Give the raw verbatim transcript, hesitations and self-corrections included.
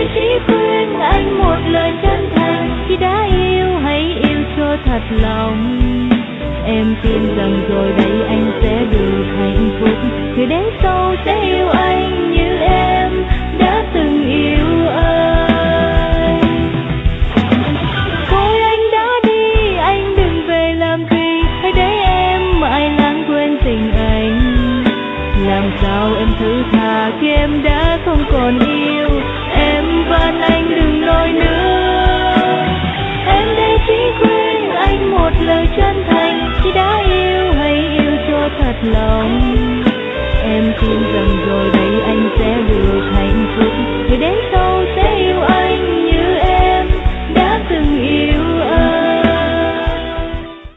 chỉ khuyên anh một lời chân thành, khi đã yêu hãy yêu cho thật lòng. Em tin rằng rồi đây anh sẽ được hạnh phúc, người đến sau sẽ yêu anh như em đã từng yêu anh. Thôi anh đã đi, anh đừng về làm gì, hãy để em mãi lãng quên tình anh. Làm sao em thứ tha khi em đã không còn yêu, em van anh đừng nói nữa. Em đây chỉ khuyên anh một lời chân thành, khi đã yêu hãy yêu cho thật lòng. Em tin rằng